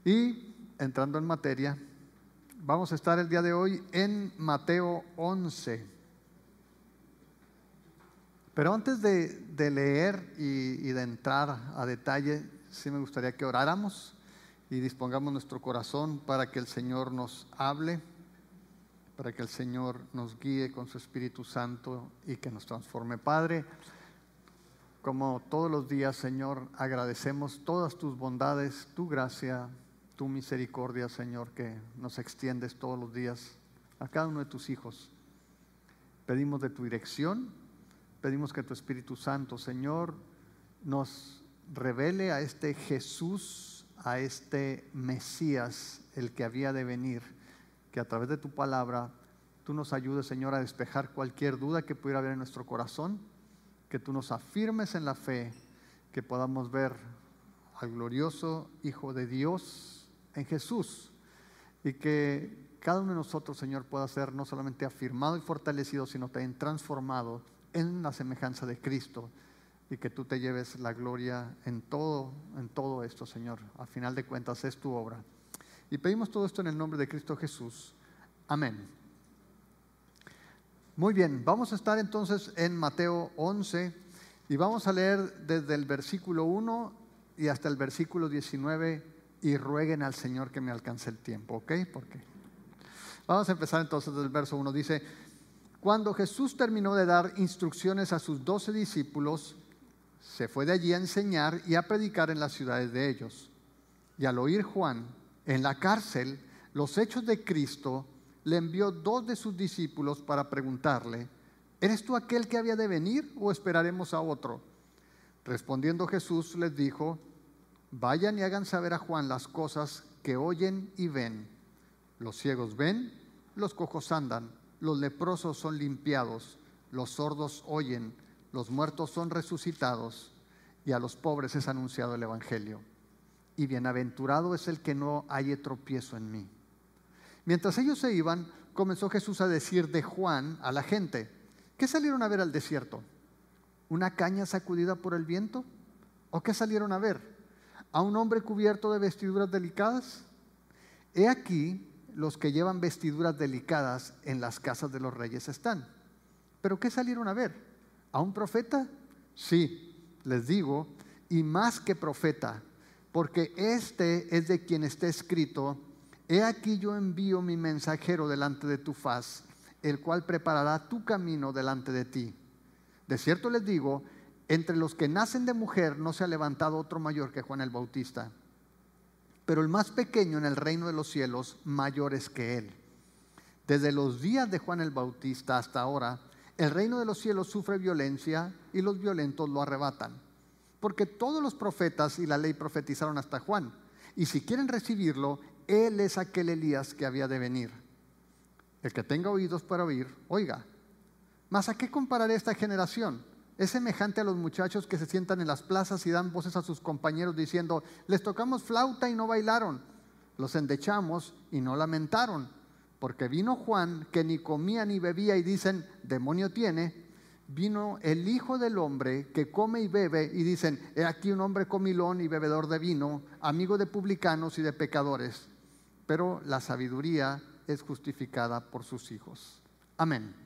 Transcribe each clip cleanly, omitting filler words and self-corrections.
Y entrando en materia, vamos a estar el día de hoy en Mateo 11. Pero antes de leer y de entrar a detalle, sí me gustaría que oráramos y dispongamos nuestro corazón para que el Señor nos hable, para que el Señor nos guíe con su Espíritu Santo y que nos transforme. Padre, como todos los días, Señor, agradecemos todas tus bondades, tu gracia, tu misericordia, Señor, que nos extiendes todos los días a cada uno de tus hijos. Pedimos de tu dirección, pedimos que tu Espíritu Santo, Señor, nos revele a este Jesús, a este Mesías, el que había de venir, que a través de tu palabra tú nos ayudes, Señor, a despejar cualquier duda que pudiera haber en nuestro corazón, que tú nos afirmes en la fe, que podamos ver al glorioso Hijo de Dios en Jesús, y que cada uno de nosotros, Señor, pueda ser no solamente afirmado y fortalecido, sino también transformado en la semejanza de Cristo, y que tú te lleves la gloria en todo esto, Señor. A final de cuentas es tu obra. Y pedimos todo esto en el nombre de Cristo Jesús. Amén. Muy bien, vamos a estar entonces en Mateo 11 y vamos a leer desde el versículo 1 y hasta el versículo 19 y rueguen al Señor que me alcance el tiempo, ¿ok? Vamos a empezar entonces desde el verso 1. Dice: cuando Jesús terminó de dar instrucciones a sus 12 discípulos, se fue de allí a enseñar y a predicar en las ciudades de ellos. Y al oír Juan en la cárcel los hechos de Cristo, le envió 2 de sus discípulos para preguntarle: ¿eres tú aquel que había de venir o esperaremos a otro? Respondiendo Jesús les dijo: vayan y hagan saber a Juan las cosas que oyen y ven. Los ciegos ven, los cojos andan, los leprosos son limpiados, los sordos oyen, los muertos son resucitados, y a los pobres es anunciado el evangelio. Y bienaventurado es el que no halle tropiezo en mí. Mientras ellos se iban, comenzó Jesús a decir de Juan a la gente: ¿qué salieron a ver al desierto? ¿Una caña sacudida por el viento? ¿O qué salieron a ver? ¿A un hombre cubierto de vestiduras delicadas? He aquí, los que llevan vestiduras delicadas en las casas de los reyes están. ¿Pero qué salieron a ver? ¿A un profeta? Sí, les digo, y más que profeta, porque este es de quien está escrito: he aquí yo envío mi mensajero delante de tu faz, el cual preparará tu camino delante de ti. De cierto les digo, entre los que nacen de mujer no se ha levantado otro mayor que Juan el Bautista, pero el más pequeño en el reino de los cielos mayor es que él. Desde los días de Juan el Bautista hasta ahora, el reino de los cielos sufre violencia y los violentos lo arrebatan. Porque todos los profetas y la ley profetizaron hasta Juan, y si quieren recibirlo, él es aquel Elías que había de venir. El que tenga oídos para oír, oiga. Mas ¿a qué compararé esta generación? Es semejante a los muchachos que se sientan en las plazas y dan voces a sus compañeros diciendo: les tocamos flauta y no bailaron, los endechamos y no lamentaron. Porque vino Juan, que ni comía ni bebía, y dicen: demonio tiene. Vino el Hijo del Hombre, que come y bebe, y dicen: he aquí un hombre comilón y bebedor de vino, amigo de publicanos y de pecadores. Pero la sabiduría es justificada por sus hijos. Amén.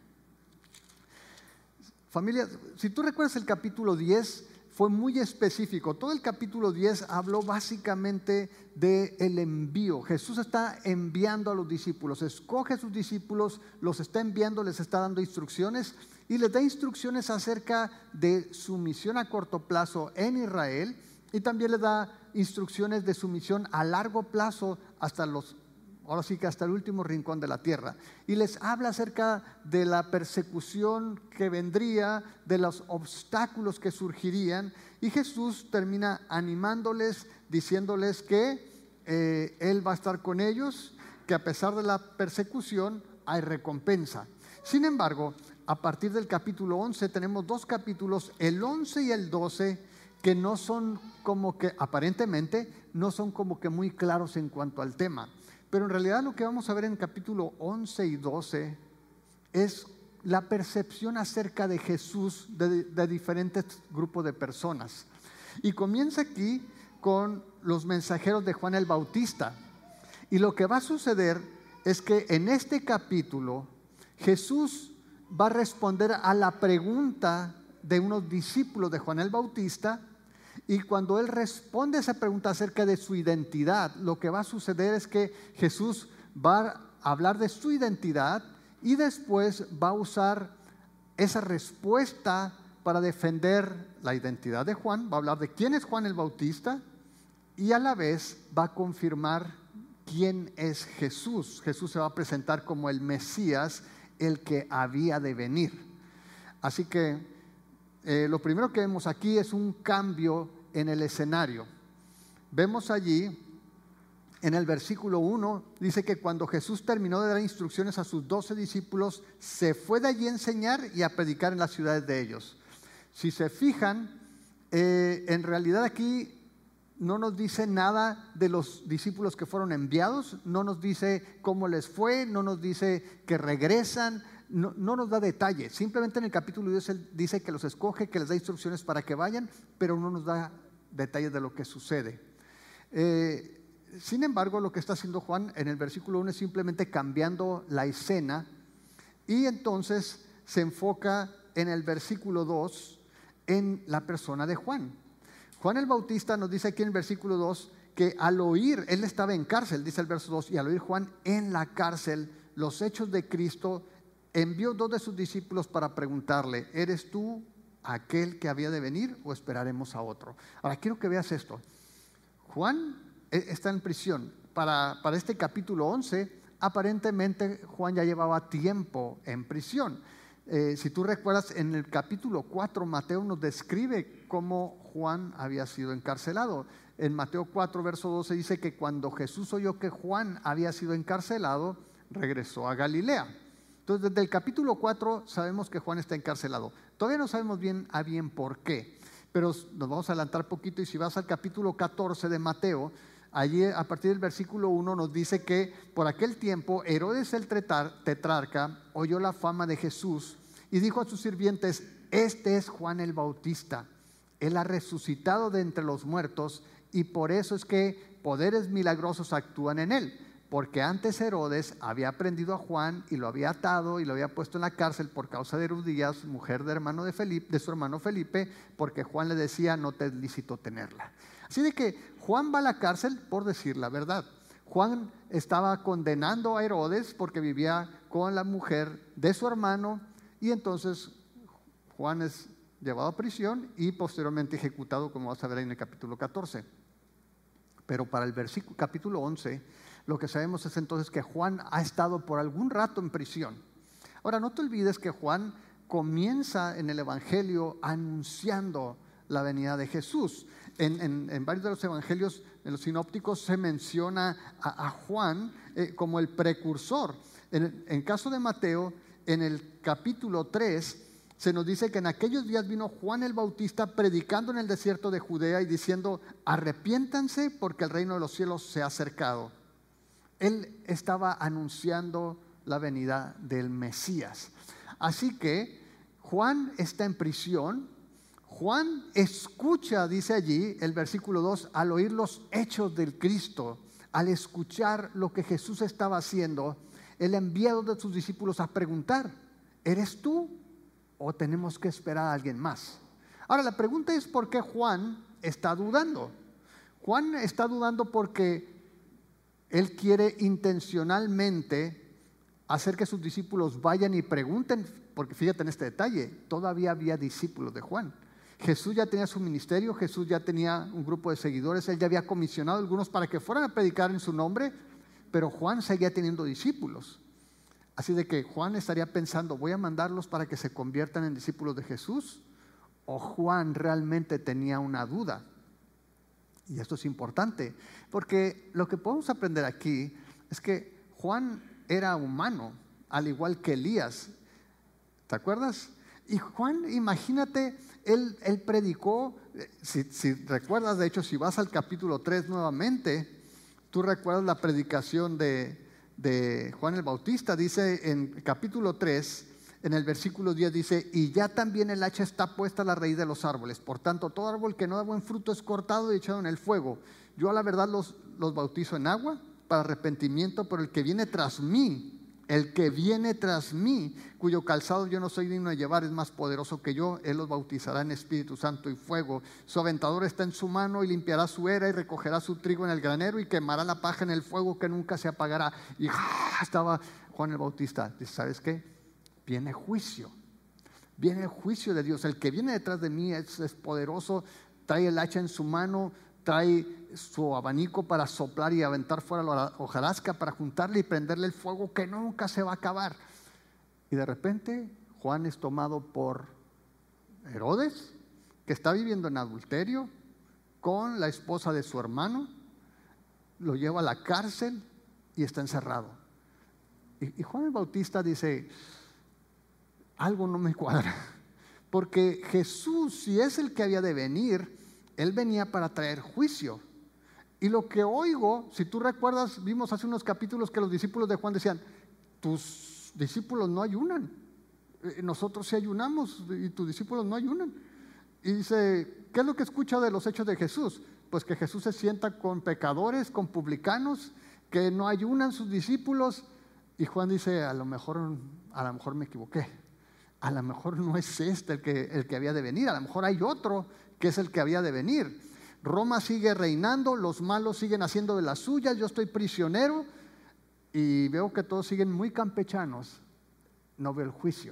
Familia, si tú recuerdas el capítulo 10, fue muy específico. Todo el capítulo 10 habló básicamente del envío. Jesús está enviando a los discípulos, escoge a sus discípulos, los está enviando, les está dando instrucciones y les da instrucciones acerca de su misión a corto plazo en Israel, y también les da instrucciones de su misión a largo plazo ahora sí que hasta el último rincón de la tierra. Y les habla acerca de la persecución que vendría, de los obstáculos que surgirían. Y Jesús termina animándoles, diciéndoles que Él va a estar con ellos, que a pesar de la persecución hay recompensa. Sin embargo, a partir del capítulo 11 tenemos 2 capítulos, el 11 y el 12, que no son como que, aparentemente, no son como que muy claros en cuanto al tema. Pero en realidad lo que vamos a ver en capítulo 11 y 12 es la percepción acerca de Jesús de diferentes grupos de personas. Y comienza aquí con los mensajeros de Juan el Bautista. Y lo que va a suceder es que en este capítulo Jesús va a responder a la pregunta de unos discípulos de Juan el Bautista, y cuando él responde a esa pregunta acerca de su identidad, lo que va a suceder es que Jesús va a hablar de su identidad y después va a usar esa respuesta para defender la identidad de Juan. Va a hablar de quién es Juan el Bautista y a la vez va a confirmar quién es Jesús. Jesús se va a presentar como el Mesías, el que había de venir. Así que lo primero que vemos aquí es un cambio en el escenario. Vemos allí en el versículo 1, dice que cuando Jesús terminó de dar instrucciones a sus 12 discípulos, se fue de allí a enseñar y a predicar en las ciudades de ellos. Si se fijan, en realidad aquí no nos dice nada de los discípulos que fueron enviados, no nos dice cómo les fue, no nos dice que regresan, no nos da detalles. Simplemente en el capítulo 10 él dice que los escoge, que les da instrucciones para que vayan, pero no nos da detalles de lo que sucede. Sin embargo, lo que está haciendo Juan en el versículo 1 es simplemente cambiando la escena, y entonces se enfoca en el versículo 2 en la persona de Juan. Juan el Bautista nos dice aquí en el versículo 2 que al oír, él estaba en cárcel, dice el verso 2, y al oír Juan en la cárcel los hechos de Cristo, envió 2 de sus discípulos para preguntarle: ¿eres tú aquel que había de venir o esperaremos a otro? Ahora quiero que veas esto. Juan está en prisión. Para este capítulo 11, aparentemente Juan ya llevaba tiempo en prisión. Si tú recuerdas, en el capítulo 4 Mateo nos describe cómo Juan había sido encarcelado. En Mateo 4 verso 12 dice que cuando Jesús oyó que Juan había sido encarcelado, regresó a Galilea. Entonces desde el capítulo 4 sabemos que Juan está encarcelado. Todavía no sabemos bien por qué, pero nos vamos a adelantar poquito, y si vas al capítulo 14 de Mateo, allí a partir del versículo 1 nos dice que por aquel tiempo Herodes el tetrarca oyó la fama de Jesús y dijo a sus sirvientes: este es Juan el Bautista, él ha resucitado de entre los muertos, y por eso es que poderes milagrosos actúan en él, porque antes Herodes había prendido a Juan y lo había atado y lo había puesto en la cárcel por causa de Herodías, mujer de su hermano Felipe, porque Juan le decía: no te es lícito tenerla. Así de que Juan va a la cárcel por decir la verdad. Juan estaba condenando a Herodes porque vivía con la mujer de su hermano, y entonces Juan es llevado a prisión y posteriormente ejecutado, como vas a ver en el capítulo 14. Pero para el capítulo 11, lo que sabemos es entonces que Juan ha estado por algún rato en prisión. Ahora, no te olvides que Juan comienza en el Evangelio anunciando la venida de Jesús. En varios de los evangelios, en los sinópticos, se menciona a Juan como el precursor. En caso de Mateo, en el capítulo 3, se nos dice que en aquellos días vino Juan el Bautista predicando en el desierto de Judea y diciendo: arrepiéntanse porque el reino de los cielos se ha acercado. Él estaba anunciando la venida del Mesías. Así que Juan está en prisión. Juan escucha, dice allí el versículo 2, al oír los hechos del Cristo, al escuchar lo que Jesús estaba haciendo, él envía a 2 de sus discípulos a preguntar: ¿eres tú o tenemos que esperar a alguien más? Ahora la pregunta es: ¿por qué Juan está dudando? Juan está dudando porque él quiere intencionalmente hacer que sus discípulos vayan y pregunten, porque fíjate en este detalle, todavía había discípulos de Juan. Jesús ya tenía su ministerio, Jesús ya tenía un grupo de seguidores, él ya había comisionado a algunos para que fueran a predicar en su nombre, pero Juan seguía teniendo discípulos. Así de que Juan estaría pensando: ¿voy a mandarlos para que se conviertan en discípulos de Jesús? ¿O Juan realmente tenía una duda? Y esto es importante, porque lo que podemos aprender aquí es que Juan era humano, al igual que Elías. ¿Te acuerdas? Y Juan, imagínate, él predicó, si recuerdas, de hecho, si vas al capítulo 3 nuevamente, tú recuerdas la predicación de Juan el Bautista. Dice en capítulo 3, en el versículo 10 dice, y ya también el hacha está puesta a la raíz de los árboles. Por tanto, todo árbol que no da buen fruto es cortado y echado en el fuego. Yo a la verdad los bautizo en agua para arrepentimiento, pero el que viene tras mí, cuyo calzado yo no soy digno de llevar, es más poderoso que yo. Él los bautizará en Espíritu Santo y fuego. Su aventador está en su mano y limpiará su era y recogerá su trigo en el granero y quemará la paja en el fuego que nunca se apagará. Y estaba Juan el Bautista. Dice, ¿sabes qué? Viene juicio. Viene el juicio de Dios. El que viene detrás de mí es poderoso, trae el hacha en su mano, trae su abanico para soplar y aventar fuera la hojarasca, para juntarle y prenderle el fuego que nunca se va a acabar. Y de repente Juan es tomado por Herodes, que está viviendo en adulterio con la esposa de su hermano, lo lleva a la cárcel y está encerrado. Y Juan el Bautista dice, algo no me cuadra, porque Jesús, si es el que había de venir, Él venía para traer juicio. Y lo que oigo, si tú recuerdas, vimos hace unos capítulos que los discípulos de Juan decían, tus discípulos no ayunan, nosotros sí ayunamos y tus discípulos no ayunan. Y dice, ¿qué es lo que escucha de los hechos de Jesús? Pues que Jesús se sienta con pecadores, con publicanos, que no ayunan sus discípulos. Y Juan dice, a lo mejor me equivoqué. A lo mejor no es este el que había de venir, a lo mejor hay otro que es el que había de venir. Roma sigue reinando, los malos siguen haciendo de las suyas, yo estoy prisionero y veo que todos siguen muy campechanos, no veo el juicio.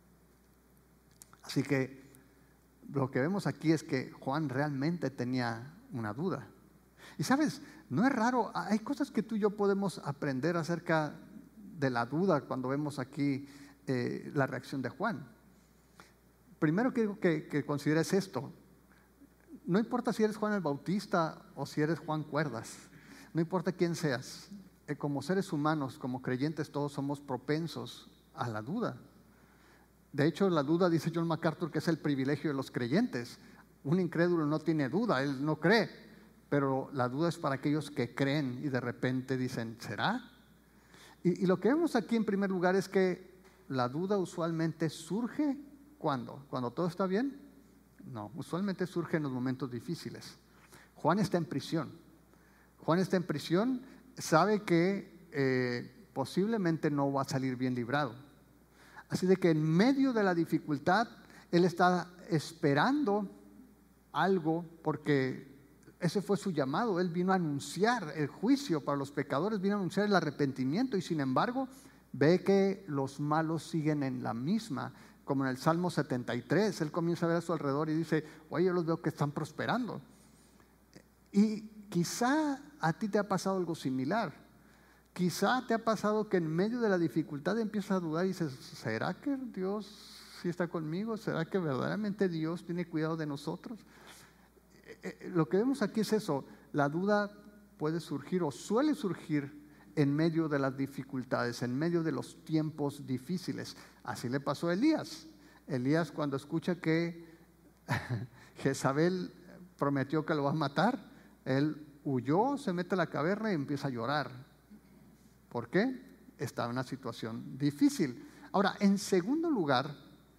Así que lo que vemos aquí es que Juan realmente tenía una duda. Y sabes, no es raro, hay cosas que tú y yo podemos aprender acerca de la duda cuando vemos aquí la reacción de Juan. Primero quiero que consideres esto. No importa si eres Juan el Bautista o si eres Juan Cuerdas, no importa quién seas, como seres humanos, como creyentes, todos somos propensos a la duda. De hecho, la duda, dice John MacArthur, que es el privilegio de los creyentes. Un incrédulo no tiene duda, él no cree, pero la duda es para aquellos que creen y de repente dicen, ¿será? Y lo que vemos aquí en primer lugar es que la duda usualmente surge ¿cuando todo está bien? No, usualmente surge en los momentos difíciles. Juan está en prisión. Juan está en prisión, sabe que posiblemente no va a salir bien librado. Así de que en medio de la dificultad, él está esperando algo, porque ese fue su llamado. Él vino a anunciar el juicio para los pecadores, vino a anunciar el arrepentimiento, y sin embargo ve que los malos siguen en la misma. Como en el Salmo 73, él comienza a ver a su alrededor y dice, oye, yo los veo que están prosperando. Y quizá a ti te ha pasado algo similar. Quizá te ha pasado que en medio de la dificultad empiezas a dudar y dices, ¿será que Dios sí está conmigo? ¿Será que verdaderamente Dios tiene cuidado de nosotros? Lo que vemos aquí es eso, la duda puede surgir o suele surgir en medio de las dificultades, en medio de los tiempos difíciles. Así le pasó a Elías. Elías, cuando escucha que Jezabel prometió que lo va a matar, él huyó, se mete a la caverna y empieza a llorar. ¿Por qué? Estaba en una situación difícil. Ahora, en segundo lugar,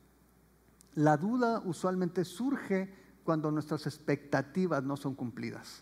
la duda usualmente surge cuando nuestras expectativas no son cumplidas.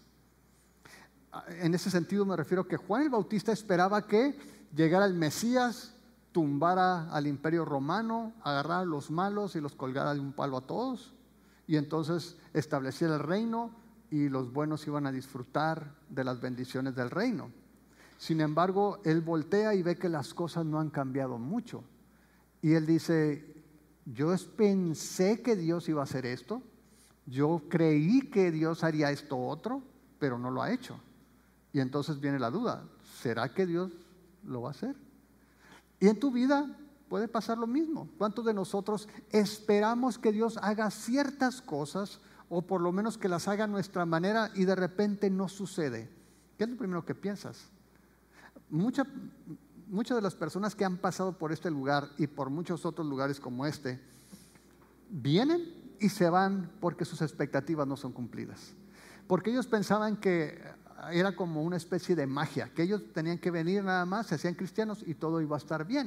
En ese sentido me refiero que Juan el Bautista esperaba que llegara el Mesías, tumbara al imperio romano, agarrara a los malos y los colgara de un palo a todos, y entonces estableciera el reino y los buenos iban a disfrutar de las bendiciones del reino. Sin embargo, él voltea y ve que las cosas no han cambiado mucho, y él dice, yo pensé que Dios iba a hacer esto, yo creí que Dios haría esto otro, pero no lo ha hecho. Y entonces viene la duda, ¿será que Dios lo va a hacer? Y en tu vida puede pasar lo mismo. ¿Cuántos de nosotros esperamos que Dios haga ciertas cosas, o por lo menos que las haga a nuestra manera, y de repente no sucede? ¿Qué es lo primero que piensas? Muchas de las personas que han pasado por este lugar y por muchos otros lugares como este, vienen y se van porque sus expectativas no son cumplidas. Porque ellos pensaban que era como una especie de magia, que ellos tenían que venir nada más, se hacían cristianos y todo iba a estar bien.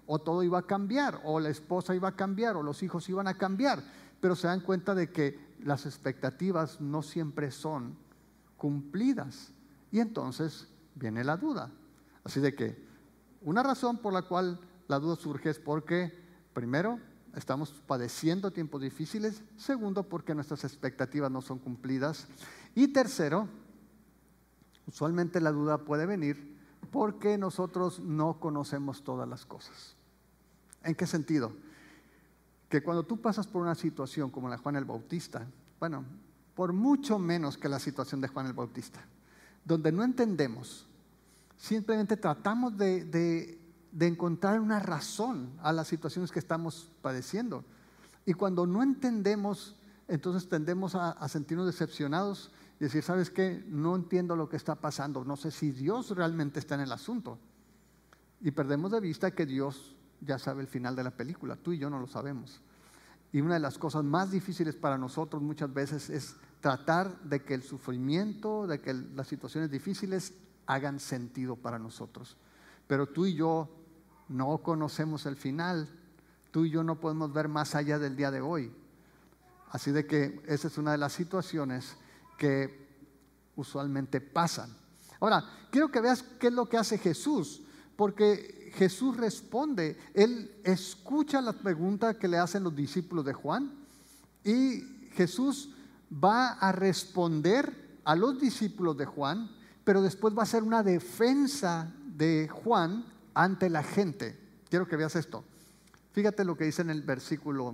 o todo iba a cambiar, o la esposa iba a cambiar, o los hijos iban a cambiar, pero se dan cuenta de que las expectativas no siempre son cumplidas, y entonces viene la duda. Así de que una razón por la cual la duda surge es porque, primero, estamos padeciendo tiempos difíciles; segundo, porque nuestras expectativas no son cumplidas; y tercero, usualmente la duda puede venir porque nosotros no conocemos todas las cosas. ¿En qué sentido? Que cuando tú pasas por una situación como la de Juan el Bautista, bueno, por mucho menos que la situación de Juan el Bautista, donde no entendemos, simplemente tratamos de encontrar una razón a las situaciones que estamos padeciendo. Y cuando no entendemos, entonces tendemos a sentirnos decepcionados y decir, ¿sabes qué? No entiendo lo que está pasando, no sé si Dios realmente está en el asunto. Y perdemos de vista que Dios ya sabe el final de la película, tú y yo no lo sabemos. Y una de las cosas más difíciles para nosotros muchas veces es tratar de que el sufrimiento, de que las situaciones difíciles hagan sentido para nosotros. Pero tú y yo no conocemos el final, tú y yo no podemos ver más allá del día de hoy. Así de que esa es una de las situaciones que usualmente pasan. Ahora, quiero que veas qué es lo que hace Jesús, porque Jesús responde. Él escucha la pregunta que le hacen los discípulos de Juan, y Jesús va a responder a los discípulos de Juan, pero después va a hacer una defensa de Juan ante la gente. Quiero que veas esto. Fíjate lo que dice en el versículo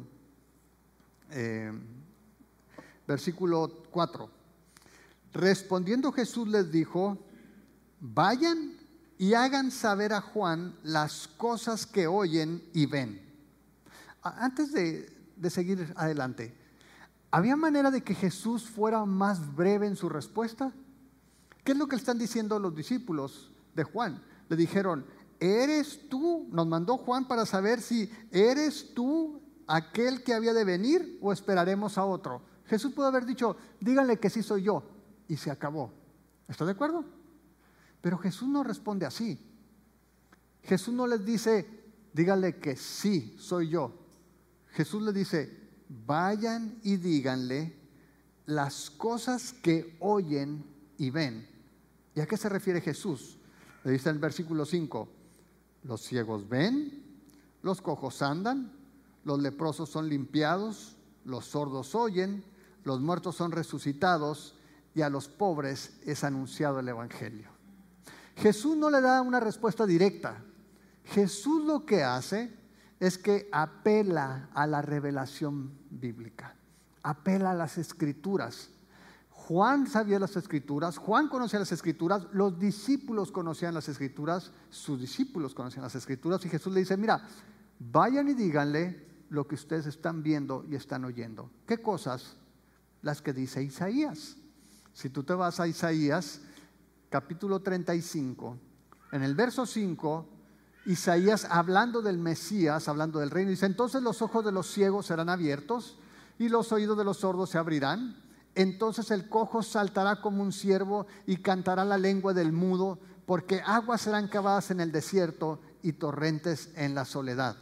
4. Respondiendo Jesús les dijo: vayan y hagan saber a Juan las cosas que oyen y ven. Antes de seguir adelante, ¿había manera de que Jesús fuera más breve en su respuesta? ¿Qué es lo que le están diciendo los discípulos de Juan? Le dijeron: ¿eres tú? Nos mandó Juan para saber si eres tú aquel que había de venir o esperaremos a otro. Jesús pudo haber dicho: díganle que sí soy yo, y se acabó. ¿Está de acuerdo? Pero Jesús no responde así. Jesús no les dice: díganle que sí soy yo. Jesús les dice: vayan y díganle las cosas que oyen y ven. ¿Y a qué se refiere Jesús? Le dice en el versículo 5: los ciegos ven, los cojos andan, los leprosos son limpiados, los sordos oyen, los muertos son resucitados, y a los pobres es anunciado el evangelio. Jesús no le da una respuesta directa. Jesús lo que hace es que apela a la revelación bíblica, apela a las escrituras. Juan sabía las escrituras, Juan conocía las escrituras, los discípulos conocían las escrituras, sus discípulos conocían las escrituras, y Jesús le dice: mira, vayan y díganle lo que ustedes están viendo y están oyendo. ¿Qué cosas? Las que dice Isaías. Si tú te vas a Isaías capítulo 35, en el verso 5, Isaías, hablando del Mesías, hablando del reino, dice: entonces los ojos de los ciegos serán abiertos y los oídos de los sordos se abrirán. Entonces el cojo saltará como un ciervo y cantará la lengua del mudo, porque aguas serán cavadas en el desierto y torrentes en la soledad.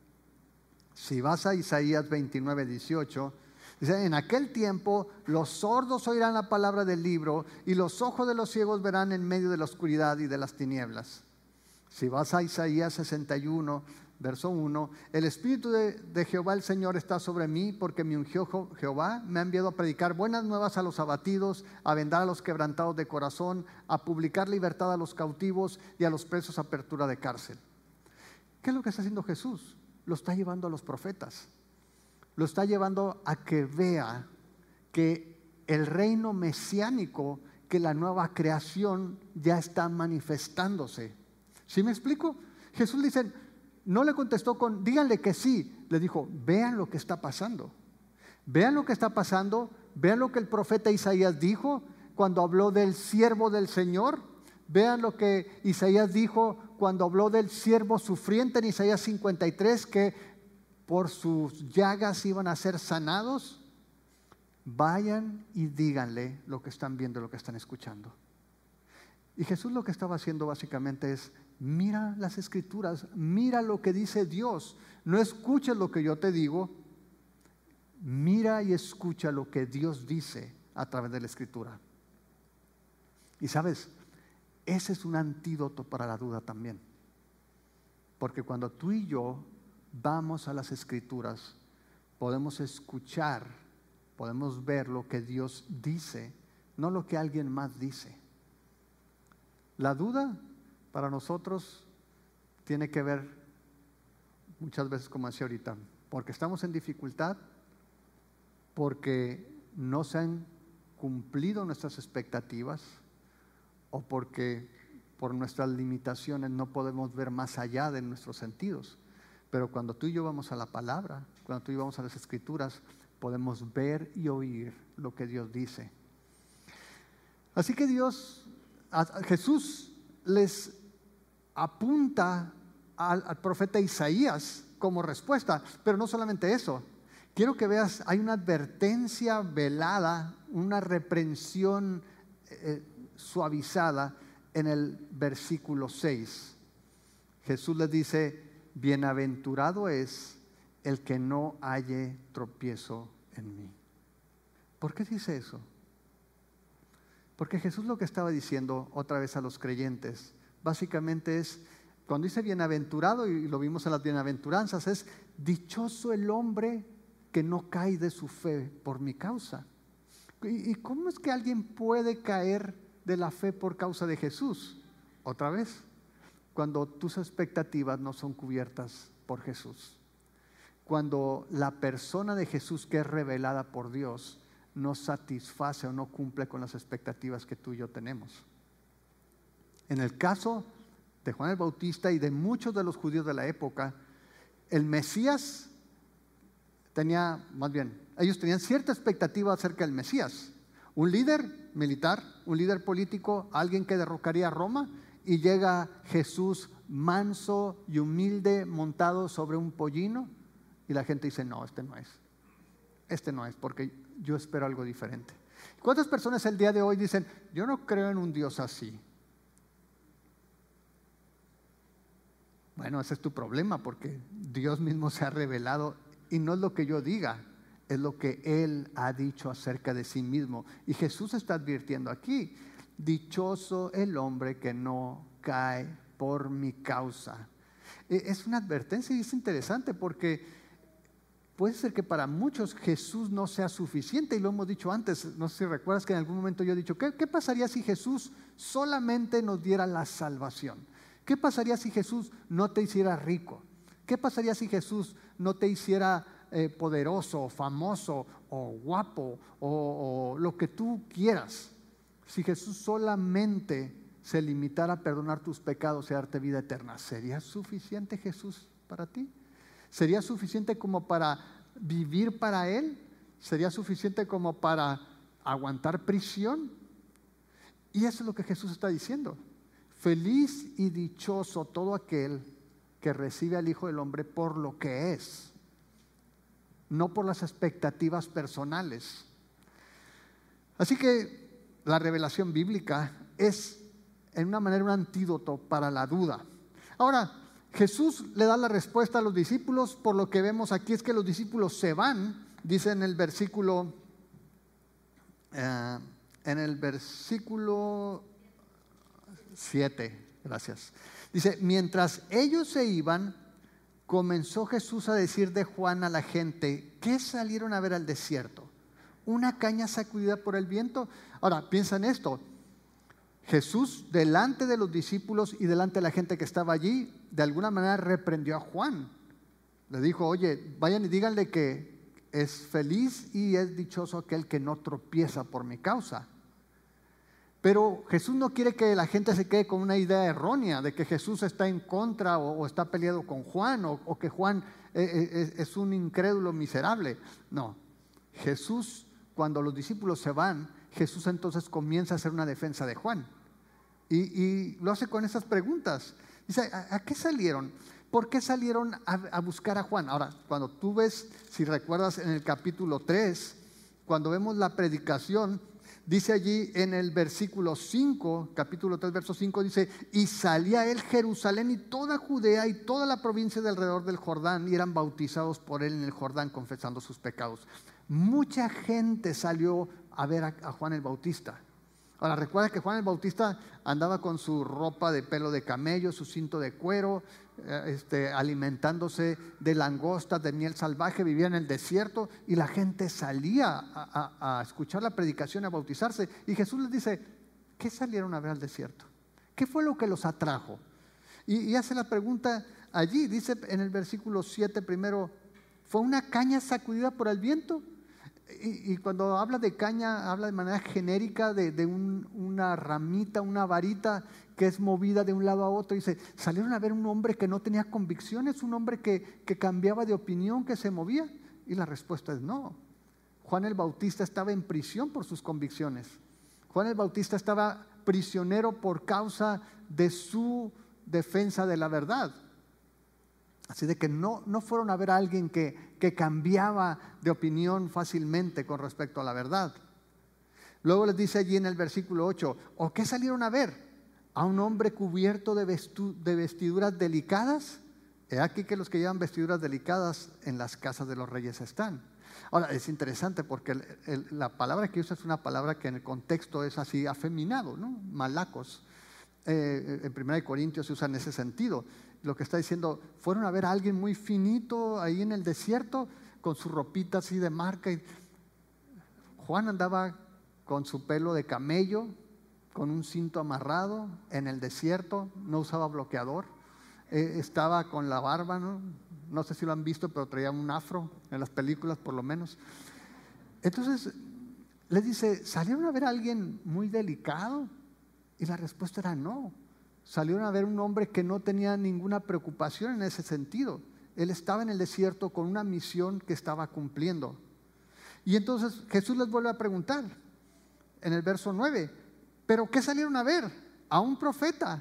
Si vas a Isaías 29, 18, dice: en aquel tiempo los sordos oirán la palabra del libro, y los ojos de los ciegos verán en medio de la oscuridad y de las tinieblas. Si vas a Isaías 61, verso 1, el Espíritu de Jehová el Señor está sobre mí, porque me ungió Jehová, me ha enviado a predicar buenas nuevas a los abatidos, a vendar a los quebrantados de corazón, a publicar libertad a los cautivos y a los presos apertura de cárcel. ¿Qué es lo que está haciendo Jesús? Lo está llevando a los profetas, lo está llevando a que vea que el reino mesiánico, que la nueva creación ya está manifestándose. ¿Sí me explico? Jesús le dice, no le contestó con díganle que sí, le dijo: vean lo que está pasando. Vean lo que está pasando, vean lo que el profeta Isaías dijo cuando habló del siervo del Señor. Vean lo que Isaías dijo cuando habló del siervo sufriente en Isaías 53, que por sus llagas iban a ser sanados. Vayan y díganle lo que están viendo, lo que están escuchando. Y Jesús lo que estaba haciendo básicamente es, mira las Escrituras, mira lo que dice Dios. No escuches lo que yo te digo, mira y escucha lo que Dios dice a través de la Escritura. Y sabes, ese es un antídoto para la duda también. Porque cuando tú y yo vamos a las Escrituras, podemos escuchar, podemos ver lo que Dios dice, no lo que alguien más dice. La duda para nosotros tiene que ver muchas veces, como decía ahorita, porque estamos en dificultad, porque no se han cumplido nuestras expectativas o porque por nuestras limitaciones no podemos ver más allá de nuestros sentidos. Pero cuando tú y yo vamos a la palabra, cuando tú y yo vamos a las Escrituras, podemos ver y oír lo que Dios dice. Así que Jesús les apunta al profeta Isaías como respuesta, pero no solamente eso. Quiero que veas, hay una advertencia velada, una reprensión suavizada en el versículo 6. Jesús les dice, bienaventurado es el que no halle tropiezo en mí. ¿Por qué dice eso? Porque Jesús lo que estaba diciendo otra vez a los creyentes, básicamente es, cuando dice bienaventurado, y lo vimos en las bienaventuranzas, es dichoso el hombre que no cae de su fe por mi causa. ¿Y cómo es que alguien puede caer de la fe por causa de Jesús? Otra vez, cuando tus expectativas no son cubiertas por Jesús. Cuando la persona de Jesús que es revelada por Dios no satisface o no cumple con las expectativas que tú y yo tenemos. En el caso de Juan el Bautista y de muchos de los judíos de la época, el Mesías ellos tenían cierta expectativa acerca del Mesías. Un líder militar, un líder político, alguien que derrocaría a Roma, y llega Jesús manso y humilde, montado sobre un pollino, y la gente dice, no, este no es, porque yo espero algo diferente. ¿Cuántas personas el día de hoy dicen, yo no creo en un Dios así? Bueno, ese es tu problema, porque Dios mismo se ha revelado, y no es lo que yo diga, es lo que Él ha dicho acerca de sí mismo. Y Jesús está advirtiendo aquí, dichoso el hombre que no cae por mi causa. Es una advertencia y es interesante porque puede ser que para muchos Jesús no sea suficiente, y lo hemos dicho antes. No sé si recuerdas que en algún momento yo he dicho, ¿qué pasaría si Jesús solamente nos diera la salvación? ¿Qué pasaría si Jesús no te hiciera rico? ¿Qué pasaría si Jesús no te hiciera poderoso, o famoso, o guapo, o lo que tú quieras? Si Jesús solamente se limitara a perdonar tus pecados y darte vida eterna, ¿sería suficiente Jesús para ti? ¿Sería suficiente como para vivir para Él? ¿Sería suficiente como para aguantar prisión? Y eso es lo que Jesús está diciendo. Feliz y dichoso todo aquel que recibe al Hijo del Hombre por lo que es, no por las expectativas personales. Así que la revelación bíblica es en una manera un antídoto para la duda. Ahora, Jesús le da la respuesta a los discípulos. Por lo que vemos aquí es que los discípulos se van, dice en el versículo 7, gracias. Dice, mientras ellos se iban, comenzó Jesús a decir de Juan a la gente, ¿qué salieron a ver al desierto? ¿Una caña sacudida por el viento? Ahora, piensa en esto. Jesús, delante de los discípulos y delante de la gente que estaba allí, de alguna manera reprendió a Juan. Le dijo, oye, vayan y díganle que es feliz y es dichoso aquel que no tropieza por mi causa. Pero Jesús no quiere que la gente se quede con una idea errónea de que Jesús está en contra o está peleado con Juan o que Juan es un incrédulo miserable. No, Jesús, cuando los discípulos se van, Jesús entonces comienza a hacer una defensa de Juan y lo hace con esas preguntas. Dice, ¿a qué salieron? ¿Por qué salieron a buscar a Juan? Ahora, cuando tú ves, si recuerdas en el capítulo 3, cuando vemos la predicación Dice allí en el versículo 5, capítulo 3, verso 5, dice: y salía él Jerusalén y toda Judea y toda la provincia de alrededor del Jordán, y eran bautizados por él en el Jordán, confesando sus pecados. Mucha gente salió a ver a Juan el Bautista. Ahora, recuerda que Juan el Bautista andaba con su ropa de pelo de camello, su cinto de cuero, alimentándose de langostas, de miel salvaje, vivía en el desierto, y la gente salía a escuchar la predicación, a bautizarse. Y Jesús les dice: ¿qué salieron a ver al desierto? ¿Qué fue lo que los atrajo? Y hace la pregunta allí, dice en el versículo 7 primero: ¿fue una caña sacudida por el viento? Y cuando habla de caña, habla de manera genérica de una ramita, una varita que es movida de un lado a otro. Dice: salieron a ver un hombre que no tenía convicciones, un hombre que cambiaba de opinión, que se movía. Y la respuesta es no. Juan el Bautista estaba en prisión por sus convicciones. Juan el Bautista estaba prisionero por causa de su defensa de la verdad. Así de que no fueron a ver a alguien que cambiaba de opinión fácilmente con respecto a la verdad. Luego les dice allí en el versículo 8: ¿o qué salieron a ver? ¿A un hombre cubierto de vestiduras delicadas? He aquí que los que llevan vestiduras delicadas en las casas de los reyes están. Ahora, es interesante porque la palabra que usa es una palabra que en el contexto es así afeminado, ¿no? Malacos. En 1 Corintios se usa en ese sentido. Lo que está diciendo: fueron a ver a alguien muy finito ahí en el desierto con su ropita así de marca. Y Juan andaba con su pelo de camello, con un cinto amarrado en el desierto, no usaba bloqueador, estaba con la barba, no sé si lo han visto, pero traía un afro en las películas por lo menos. Entonces les dice: ¿salieron a ver a alguien muy delicado? Y la respuesta era no. Salieron a ver un hombre que no tenía ninguna preocupación en ese sentido. Él estaba en el desierto con una misión que estaba cumpliendo. Y entonces Jesús les vuelve a preguntar en el verso 9: ¿pero qué salieron a ver? ¿A un profeta?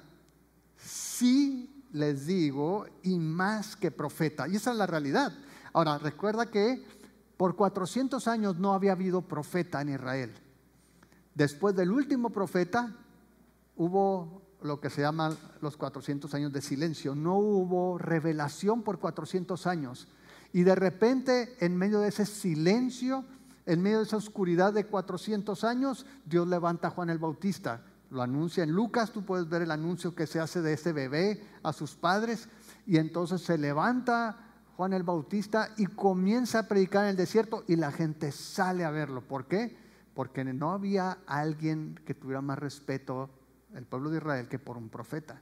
Sí, les digo, y más que profeta. Y esa es la realidad. Ahora, recuerda que por 400 años no había habido profeta en Israel. Después del último profeta hubo lo que se llama los 400 años de silencio. No hubo revelación por 400 años. Y de repente, en medio de ese silencio, en medio de esa oscuridad de 400 años, Dios levanta a Juan el Bautista. Lo anuncia en Lucas, tú puedes ver el anuncio que se hace de ese bebé a sus padres. Y entonces se levanta Juan el Bautista y comienza a predicar en el desierto, y la gente sale a verlo. ¿Por qué? Porque no había alguien que tuviera más respeto el pueblo de Israel que por un profeta.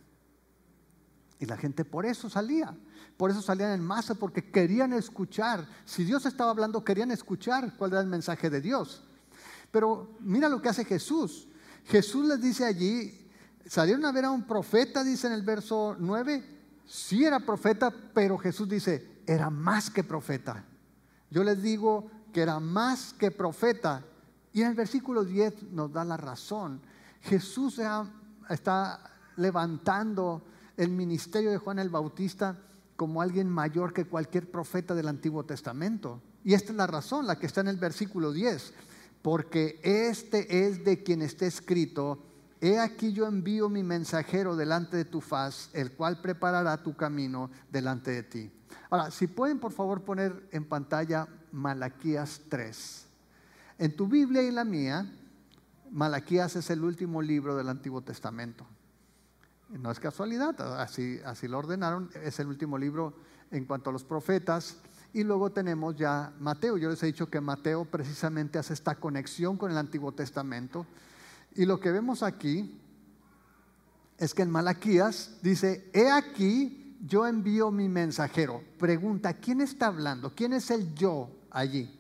Y la gente por eso salían en masa, porque querían escuchar. Si Dios estaba hablando, querían escuchar cuál era el mensaje de Dios. Pero mira lo que hace Jesús. Jesús les dice allí: salieron a ver a un profeta, dice en el verso 9. Sí era profeta, pero Jesús dice: era más que profeta. Yo les digo que era más que profeta. Y en el versículo 10 nos da la razón. Jesús está levantando el ministerio de Juan el Bautista como alguien mayor que cualquier profeta del Antiguo Testamento. Y esta es la razón, la que está en el versículo 10. Porque este es de quien está escrito: he aquí yo envío mi mensajero delante de tu faz, el cual preparará tu camino delante de ti. Ahora, si pueden por favor poner en pantalla Malaquías 3. En tu Biblia y en la mía, Malaquías es el último libro del Antiguo Testamento. No es casualidad, así lo ordenaron. Es el último libro en cuanto a los profetas. Y luego tenemos ya Mateo. Yo les he dicho que Mateo precisamente hace esta conexión con el Antiguo Testamento. Y lo que vemos aquí es que en Malaquías dice: he aquí yo envío mi mensajero. Pregunta: ¿quién está hablando? ¿Quién es el yo allí?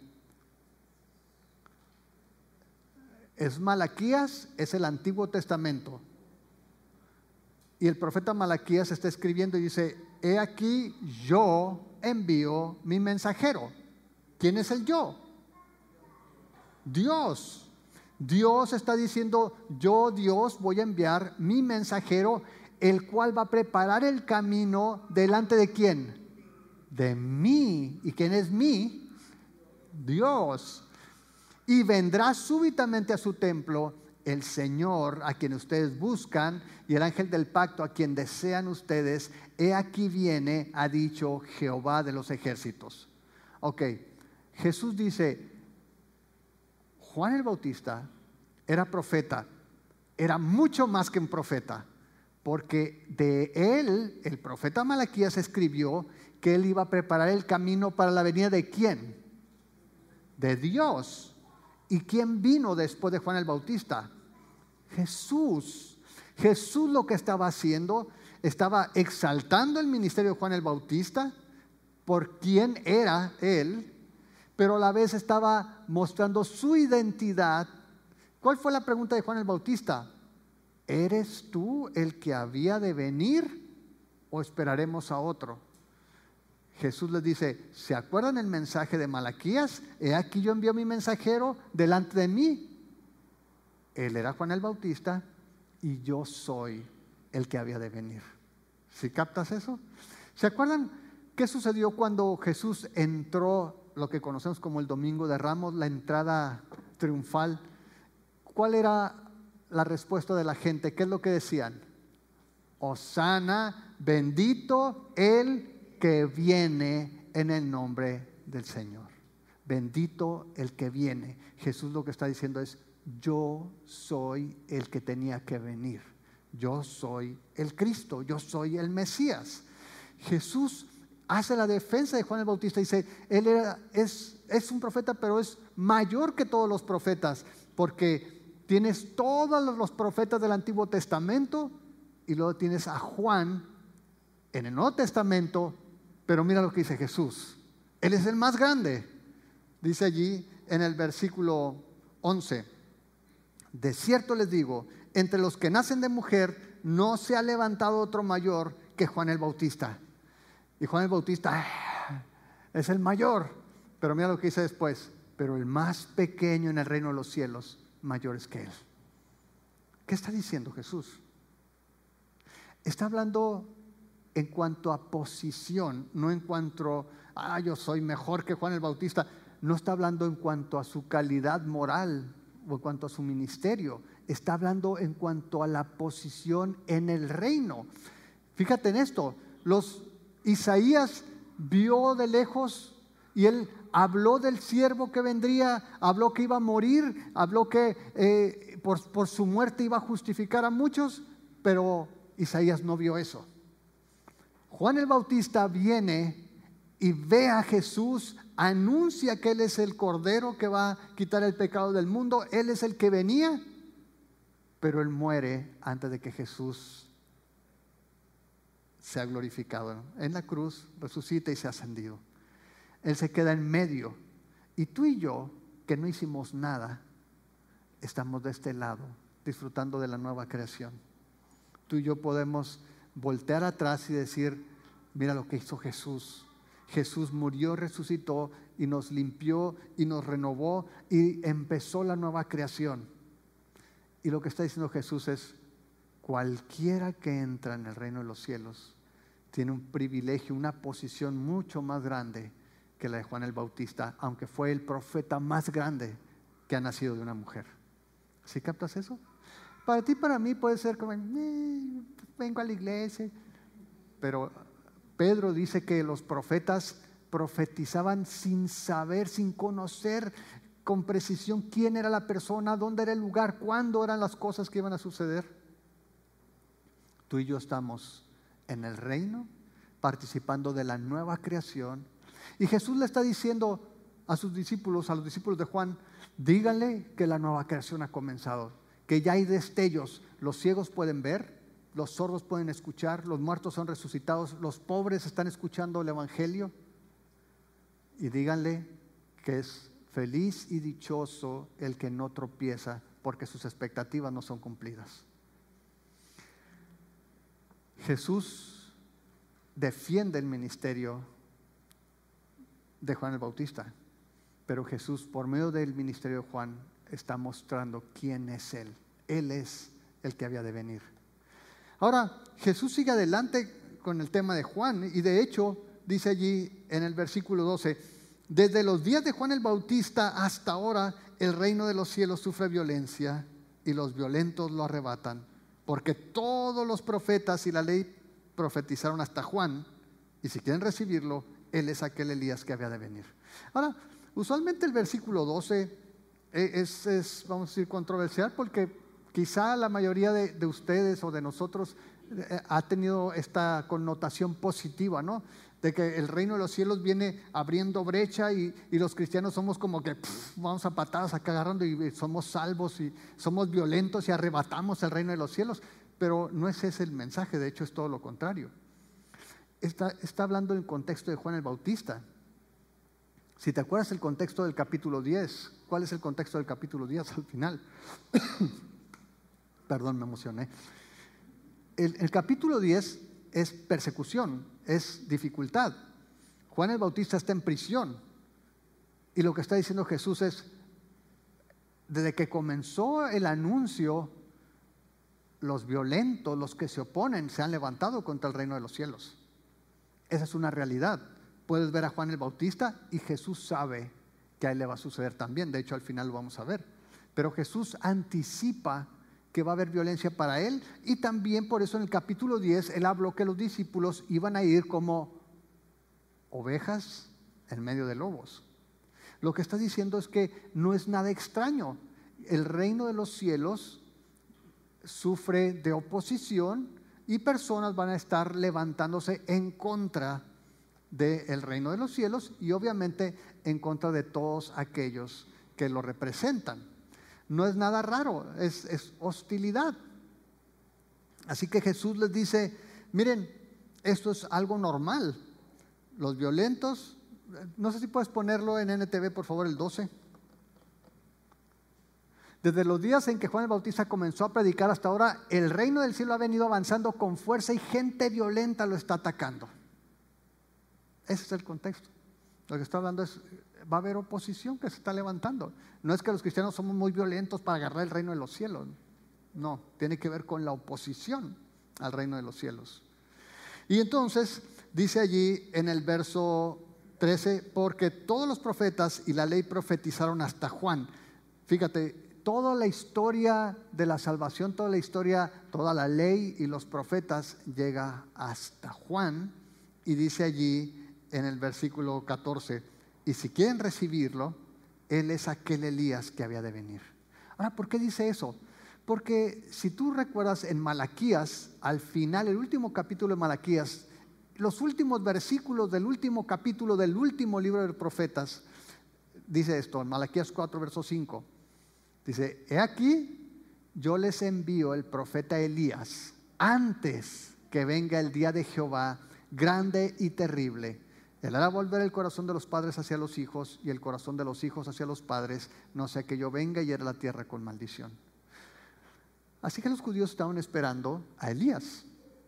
Es Malaquías, es el Antiguo Testamento. Y el profeta Malaquías está escribiendo y dice: he aquí yo envío mi mensajero. ¿Quién es el yo? Dios. Dios está diciendo: yo, Dios, voy a enviar mi mensajero, el cual va a preparar el camino delante de ¿quién? De mí. ¿Y quién es mí? Dios. y vendrá súbitamente a su templo el Señor a quien ustedes buscan y el ángel del pacto a quien desean ustedes. He aquí viene, ha dicho Jehová de los ejércitos. Ok, Jesús dice, Juan el Bautista era profeta, era mucho más que un profeta, porque de él, el profeta Malaquías escribió que él iba a preparar el camino para la venida de ¿quién? De Dios. ¿Y quién vino después de Juan el Bautista? Jesús. Jesús lo que estaba haciendo, estaba exaltando el ministerio de Juan el Bautista por quién era él, pero a la vez estaba mostrando su identidad. ¿Cuál fue la pregunta de Juan el Bautista? ¿Eres tú el que había de venir o esperaremos a otro? Jesús les dice, ¿se acuerdan el mensaje de Malaquías? He aquí yo envío mi mensajero delante de mí. Él era Juan el Bautista y yo soy el que había de venir. ¿Sí captas eso? ¿Se acuerdan qué sucedió cuando Jesús entró, lo que conocemos como el Domingo de Ramos, la entrada triunfal? ¿Cuál era la respuesta de la gente? ¿Qué es lo que decían? Hosana, bendito el que viene en el nombre del Señor. Bendito el que viene. Jesús lo que está diciendo es, yo soy el que tenía que venir. Yo soy el Cristo, yo soy el Mesías. Jesús hace la defensa de Juan el Bautista. Dice, él es un profeta, pero es mayor que todos los profetas, porque tienes todos los profetas del Antiguo Testamento y luego tienes a Juan en el Nuevo Testamento. Pero mira lo que dice Jesús. Él es el más grande. Dice allí en el versículo 11. De cierto les digo, entre los que nacen de mujer no se ha levantado otro mayor que Juan el Bautista. Y Juan el Bautista es el mayor. Pero mira lo que dice después. Pero el más pequeño en el reino de los cielos, mayor es que él. ¿Qué está diciendo Jesús? Está hablando en cuanto a posición, no en cuanto a yo soy mejor que Juan el Bautista. No está hablando en cuanto a su calidad moral o en cuanto a su ministerio. Está hablando en cuanto a la posición en el reino. Fíjate en esto. Isaías vio de lejos y él habló del siervo que vendría, habló que iba a morir, habló que por su muerte iba a justificar a muchos, pero Isaías no vio eso. Juan el Bautista viene y ve a Jesús, anuncia que Él es el Cordero que va a quitar el pecado del mundo. Él es el que venía, pero Él muere antes de que Jesús sea glorificado. En la cruz resucita y sea ascendido. Él se queda en medio. Y tú y yo, que no hicimos nada, estamos de este lado, disfrutando de la nueva creación. Tú y yo podemos voltear atrás y decir, mira lo que hizo Jesús. Jesús murió, resucitó y nos limpió y nos renovó y empezó la nueva creación. Y lo que está diciendo Jesús es, cualquiera que entra en el reino de los cielos tiene un privilegio, una posición mucho más grande que la de Juan el Bautista, aunque fue el profeta más grande que ha nacido de una mujer. ¿Sí captas eso? Para ti, para mí puede ser como, vengo a la iglesia. Pero Pedro dice que los profetas profetizaban sin saber, sin conocer con precisión quién era la persona, dónde era el lugar, cuándo eran las cosas que iban a suceder. Tú y yo estamos en el reino, participando de la nueva creación. Y Jesús le está diciendo a sus discípulos, a los discípulos de Juan, díganle que la nueva creación ha comenzado, que ya hay destellos. Los ciegos pueden ver, los sordos pueden escuchar, los muertos son resucitados, los pobres están escuchando el evangelio. Y díganle que es feliz y dichoso el que no tropieza porque sus expectativas no son cumplidas. Jesús defiende el ministerio de Juan el Bautista, pero Jesús, por medio del ministerio de Juan, está mostrando quién es Él. Él es el que había de venir. Ahora, Jesús sigue adelante con el tema de Juan y de hecho dice allí en el versículo 12, Desde los días de Juan el Bautista hasta ahora, el reino de los cielos sufre violencia y los violentos lo arrebatan, porque todos los profetas y la ley profetizaron hasta Juan, y si quieren recibirlo, él es aquel Elías que había de venir. Ahora, usualmente el versículo 12 es, vamos a decir, controversial, porque quizá la mayoría de ustedes o de nosotros ha tenido esta connotación positiva, ¿no? De que el reino de los cielos viene abriendo brecha y los cristianos somos como que vamos a patadas acá agarrando y somos salvos y somos violentos y arrebatamos el reino de los cielos. Pero no es ese el mensaje, de hecho es todo lo contrario. Está hablando en el contexto de Juan el Bautista. Si te acuerdas el contexto del capítulo 10, ¿cuál es el contexto del capítulo 10 al final? Perdón, me emocioné. El capítulo 10 es persecución, es dificultad. Juan el Bautista está en prisión y lo que está diciendo Jesús es, desde que comenzó el anuncio, los violentos, los que se oponen, se han levantado contra el reino de los cielos. Esa es una realidad. Puedes ver a Juan el Bautista y Jesús sabe que a él le va a suceder también. De hecho, al final lo vamos a ver. Pero Jesús anticipa que va a haber violencia para él, y también por eso en el capítulo 10 él habló que los discípulos iban a ir como ovejas en medio de lobos. Lo que está diciendo es que no es nada extraño. El reino de los cielos sufre de oposición y personas van a estar levantándose en contra del reino de los cielos y obviamente en contra de todos aquellos que lo representan. No es nada raro, es hostilidad. Así que Jesús les dice, miren, esto es algo normal. Los violentos, no sé si puedes ponerlo en NTV por favor, el 12. Desde los días en que Juan el Bautista comenzó a predicar hasta ahora, el reino del cielo ha venido avanzando con fuerza y gente violenta lo está atacando. Ese es el contexto. Lo que está hablando es, va a haber oposición que se está levantando. No es que los cristianos somos muy violentos para agarrar el reino de los cielos. No, tiene que ver con la oposición al reino de los cielos. Y entonces dice allí en el verso 13, porque todos los profetas y la ley profetizaron hasta Juan. Fíjate, toda la historia de la salvación, toda la historia, toda la ley y los profetas llega hasta Juan, y dice allí en el versículo 14, y si quieren recibirlo, él es aquel Elías que había de venir. Ahora, ¿por qué dice eso? Porque si tú recuerdas en Malaquías, al final, el último capítulo de Malaquías, los últimos versículos del último capítulo del último libro de los profetas, dice esto, en Malaquías 4, verso 5, dice, he aquí, yo les envío el profeta Elías antes que venga el día de Jehová, grande y terrible. Él hará volver el corazón de los padres hacia los hijos y el corazón de los hijos hacia los padres, no sea que yo venga y hiera la tierra con maldición. Así que los judíos estaban esperando a Elías.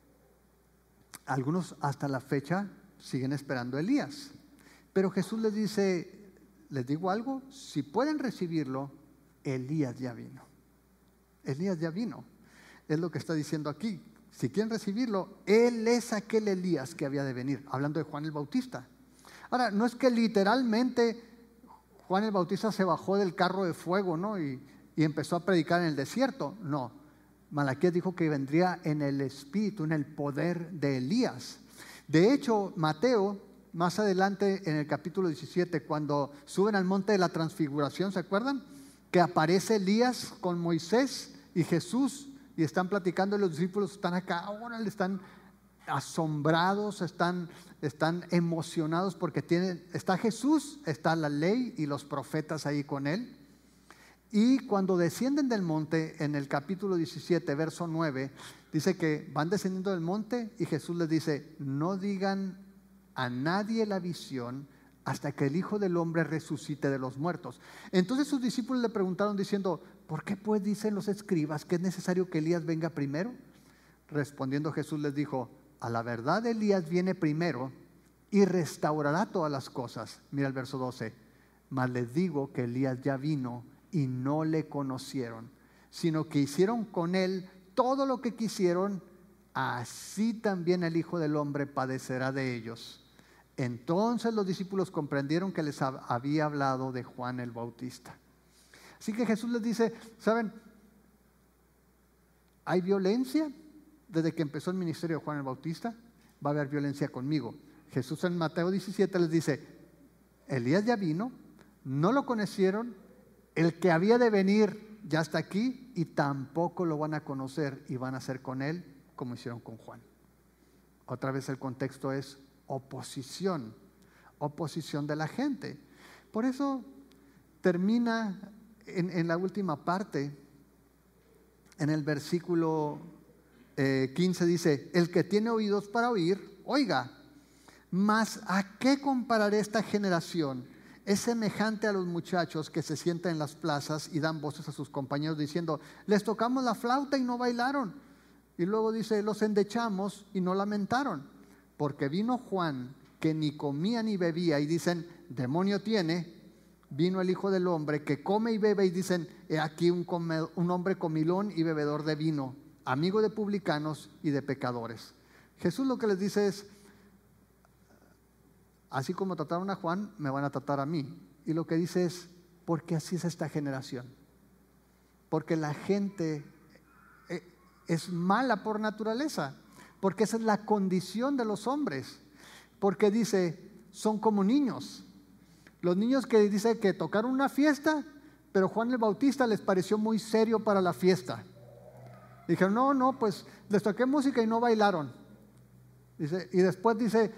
Algunos hasta la fecha siguen esperando a Elías. Pero Jesús les dice, les digo algo, si pueden recibirlo, Elías ya vino. Elías ya vino. Es lo que está diciendo aquí. Si quieren recibirlo, él es aquel Elías que había de venir, hablando de Juan el Bautista. Ahora, no es que literalmente Juan el Bautista se bajó del carro de fuego, ¿no? y empezó a predicar en el desierto. No, Malaquías dijo que vendría en el espíritu, en el poder de Elías. De hecho, Mateo, más adelante en el capítulo 17, cuando suben al monte de la transfiguración, ¿se acuerdan? Que aparece Elías con Moisés y Jesús, y están platicando y los discípulos están acá, ahora están asombrados, están emocionados porque está Jesús, está la ley y los profetas ahí con él. Y cuando descienden del monte, en el capítulo 17, verso 9, dice que van descendiendo del monte y Jesús les dice, no digan a nadie la visión hasta que el Hijo del Hombre resucite de los muertos. Entonces sus discípulos le preguntaron diciendo, ¿por qué pues dicen los escribas que es necesario que Elías venga primero? Respondiendo Jesús les dijo, a la verdad Elías viene primero y restaurará todas las cosas. Mira el verso 12, mas les digo que Elías ya vino y no le conocieron, sino que hicieron con él todo lo que quisieron, así también el Hijo del Hombre padecerá de ellos. Entonces los discípulos comprendieron que les había hablado de Juan el Bautista. Así que Jesús les dice, ¿saben? Hay violencia desde que empezó el ministerio de Juan el Bautista, va a haber violencia conmigo. Jesús en Mateo 17 les dice, Elías ya vino, no lo conocieron, el que había de venir ya está aquí y tampoco lo van a conocer y van a hacer con él como hicieron con Juan. Otra vez el contexto es oposición de la gente. Por eso termina en la última parte, en el versículo 15 dice, el que tiene oídos para oír, oiga. Mas ¿a qué compararé esta generación? Es semejante a los muchachos que se sientan en las plazas y dan voces a sus compañeros diciendo, les tocamos la flauta y no bailaron. Y luego dice, los endechamos y no lamentaron. Porque vino Juan, que ni comía ni bebía, y dicen, demonio tiene. Vino el Hijo del Hombre, que come y bebe, y dicen, he aquí un hombre comilón y bebedor de vino, amigo de publicanos y de pecadores. Jesús lo que les dice es, así como trataron a Juan, me van a tratar a mí. Y lo que dice es, porque así es esta generación. Porque la gente es mala por naturaleza. Porque esa es la condición de los hombres. Porque dice, son como niños. Los niños que dice que tocaron una fiesta, pero Juan el Bautista les pareció muy serio para la fiesta. Dijeron, no, pues les toqué música y no bailaron. Dice, y después dice,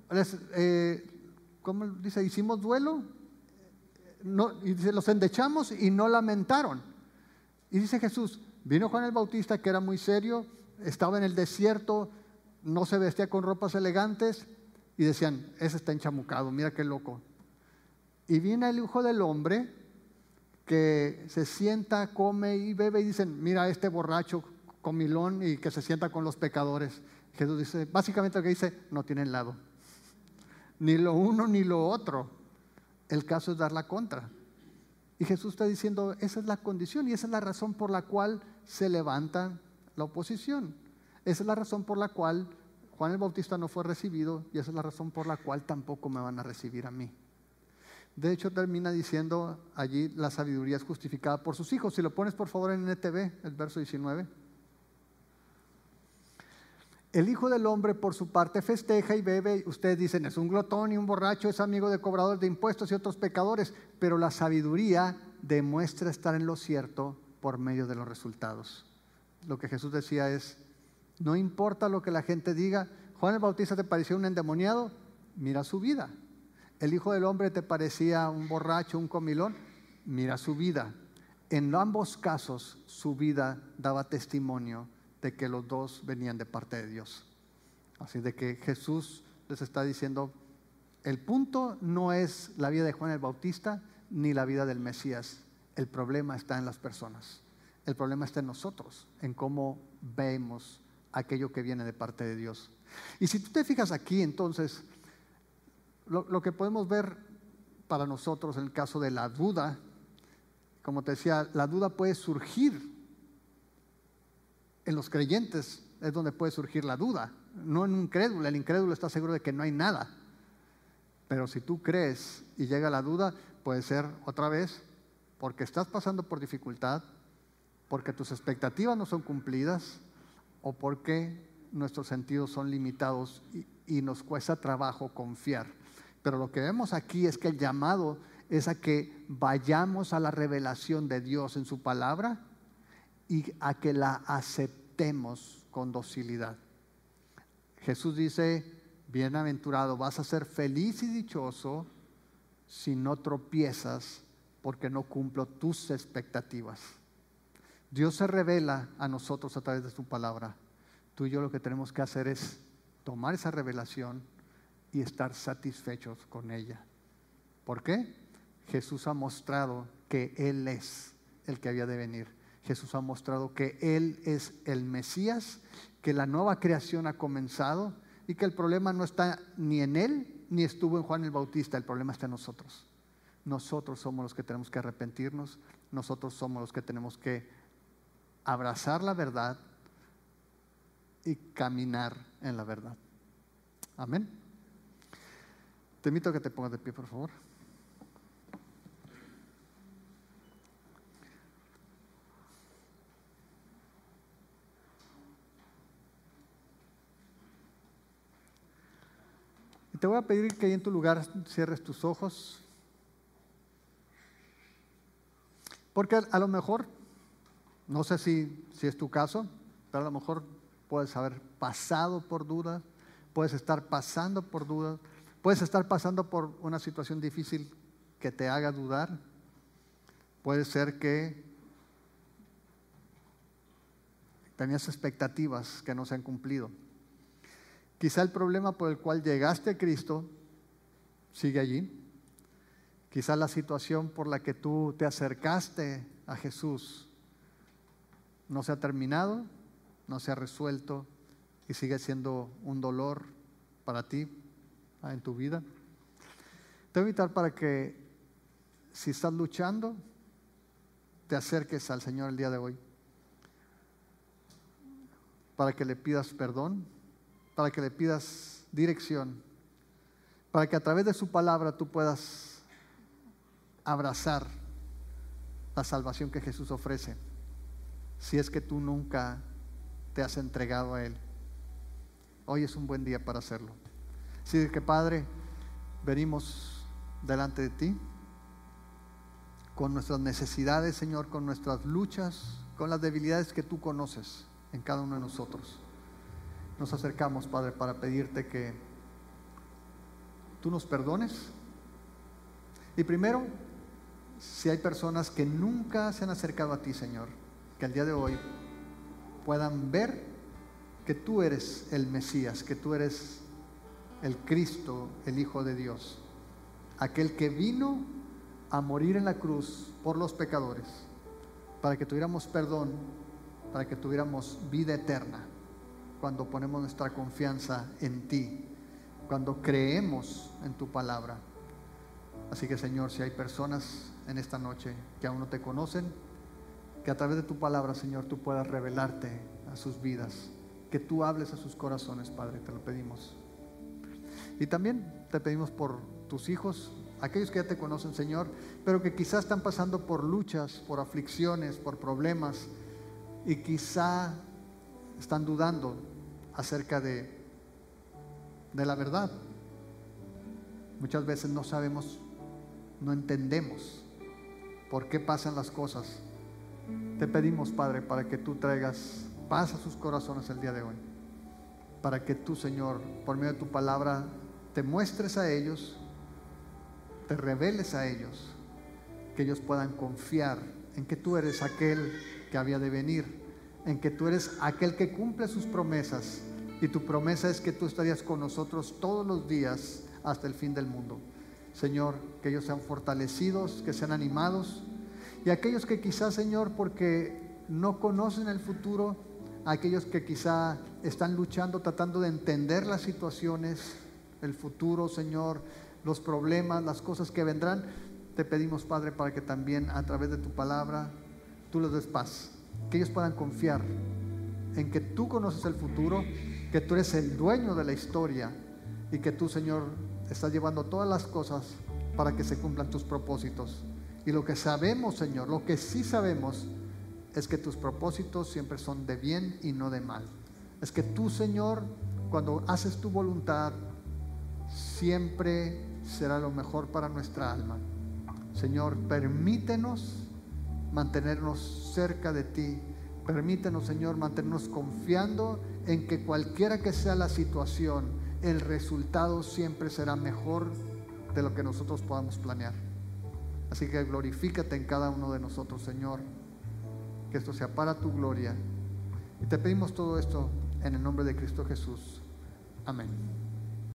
¿cómo dice? ¿Hicimos duelo? No, y dice, los endechamos y no lamentaron. Y dice Jesús, vino Juan el Bautista, que era muy serio, estaba en el desierto, no se vestía con ropas elegantes, y decían, ese está enchamucado, mira qué loco. Y viene el Hijo del Hombre, que se sienta, come y bebe, y dicen, mira este borracho comilón y que se sienta con los pecadores. Jesús dice, básicamente lo que dice, no tienen lado. Ni lo uno ni lo otro. El caso es dar la contra. Y Jesús está diciendo, esa es la condición y esa es la razón por la cual se levanta la oposición. Esa es la razón por la cual Juan el Bautista no fue recibido y esa es la razón por la cual tampoco me van a recibir a mí. De hecho, termina diciendo allí, la sabiduría es justificada por sus hijos. Si lo pones por favor en NTV, el verso 19. El Hijo del Hombre por su parte festeja y bebe. Ustedes dicen, es un glotón y un borracho, es amigo de cobradores de impuestos y otros pecadores. Pero la sabiduría demuestra estar en lo cierto por medio de los resultados. Lo que Jesús decía es, no importa lo que la gente diga, Juan el Bautista te parecía un endemoniado, mira su vida. El Hijo del Hombre te parecía un borracho, un comilón, mira su vida. En ambos casos su vida daba testimonio de que los dos venían de parte de Dios. Así de que Jesús les está diciendo, el punto no es la vida de Juan el Bautista ni la vida del Mesías. El problema está en las personas. El problema está en nosotros, en cómo vemos aquello que viene de parte de Dios. Y si tú te fijas aquí, entonces, lo que podemos ver para nosotros en el caso de la duda, como te decía, la duda puede surgir en los creyentes, es donde puede surgir la duda, no en un incrédulo. El incrédulo está seguro de que no hay nada. Pero si tú crees y llega la duda, puede ser otra vez porque estás pasando por dificultad, porque tus expectativas no son cumplidas o porque nuestros sentidos son limitados y nos cuesta trabajo confiar. Pero lo que vemos aquí es que el llamado es a que vayamos a la revelación de Dios en su palabra y a que la aceptemos con docilidad. Jesús dice, bienaventurado, vas a ser feliz y dichoso si no tropiezas porque no cumplo tus expectativas. Dios se revela a nosotros a través de su palabra. Tú y yo lo que tenemos que hacer es tomar esa revelación y estar satisfechos con ella. ¿Por qué? Jesús ha mostrado que Él es el que había de venir. Jesús ha mostrado que Él es el Mesías, que la nueva creación ha comenzado y que el problema no está ni en Él ni estuvo en Juan el Bautista. El problema está en nosotros. Nosotros somos los que tenemos que arrepentirnos. Nosotros somos los que tenemos que abrazar la verdad y caminar en la verdad. Amén. Te invito a que te pongas de pie, por favor. Y te voy a pedir que ahí en tu lugar cierres tus ojos. Porque a lo mejor, no sé si es tu caso, pero a lo mejor puedes haber pasado por dudas, puedes estar pasando por dudas, puedes estar pasando por una situación difícil que te haga dudar. Puede ser que tenías expectativas que no se han cumplido. Quizá el problema por el cual llegaste a Cristo sigue allí. Quizá la situación por la que tú te acercaste a Jesús no se ha terminado, no se ha resuelto y sigue siendo un dolor para ti en tu vida. Te voy a invitar para que, si estás luchando, te acerques al Señor el día de hoy, para que le pidas perdón, para que le pidas dirección, para que a través de su palabra tú puedas abrazar la salvación que Jesús ofrece, si es que tú nunca te has entregado a Él. Hoy es un buen día para hacerlo. Así que, Padre, venimos delante de ti con nuestras necesidades, Señor, con nuestras luchas, con las debilidades que tú conoces en cada uno de nosotros. Nos acercamos, Padre, para pedirte que tú nos perdones. Y primero, si hay personas que nunca se han acercado a ti, Señor, que el día de hoy puedan ver que tú eres el Mesías, que tú eres el Cristo, el Hijo de Dios, aquel que vino a morir en la cruz por los pecadores, para que tuviéramos perdón, para que tuviéramos vida eterna, cuando ponemos nuestra confianza en ti, cuando creemos en tu palabra. Así que, Señor, si hay personas en esta noche que aún no te conocen, que a través de tu palabra, Señor, tú puedas revelarte a sus vidas, que tú hables a sus corazones, Padre, te lo pedimos. Y también te pedimos por tus hijos, aquellos que ya te conocen, Señor, pero que quizás están pasando por luchas, por aflicciones, por problemas, y quizá están dudando acerca de la verdad. Muchas veces no sabemos, no entendemos por qué pasan las cosas. Te pedimos, Padre, para que tú traigas paz a sus corazones el día de hoy, para que tú, Señor, por medio de tu palabra, te muestres a ellos, te reveles a ellos, que ellos puedan confiar en que tú eres aquel que había de venir, en que tú eres aquel que cumple sus promesas, y tu promesa es que tú estarías con nosotros todos los días hasta el fin del mundo. Señor, que ellos sean fortalecidos, que sean animados, y aquellos que quizás, Señor, porque no conocen el futuro, aquellos que quizá están luchando, tratando de entender las situaciones, el futuro, Señor, los problemas, las cosas que vendrán, te pedimos, Padre, para que también a través de tu palabra tú les des paz, que ellos puedan confiar en que tú conoces el futuro, que tú eres el dueño de la historia y que tú, Señor, estás llevando todas las cosas para que se cumplan tus propósitos. Y lo que sabemos, Señor, lo que sí sabemos es que tus propósitos siempre son de bien y no de mal. Es que tú, Señor, cuando haces tu voluntad, siempre será lo mejor para nuestra alma. Señor, permítenos mantenernos cerca de ti. Permítenos, Señor, mantenernos confiando en que cualquiera que sea la situación, el resultado siempre será mejor de lo que nosotros podamos planear. Así que glorifícate en cada uno de nosotros, Señor, que esto sea para tu gloria. Y te pedimos todo esto en el nombre de Cristo Jesús. Amén.